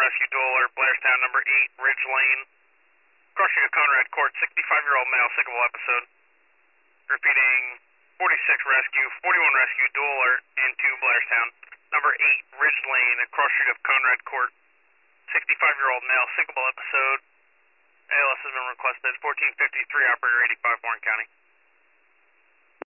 rescue dual alert, Blairstown number 8, Ridge Lane. Crossing to Conrad Court, 65-year-old male, sickable episode. Repeating, 46 rescue, 41 rescue, dual alert into Blairstown. Number 8, Ridge Lane, across street of Conrad Court. 65-year-old male, sickable episode. ALS has been requested, 1453, operator 85, Warren County.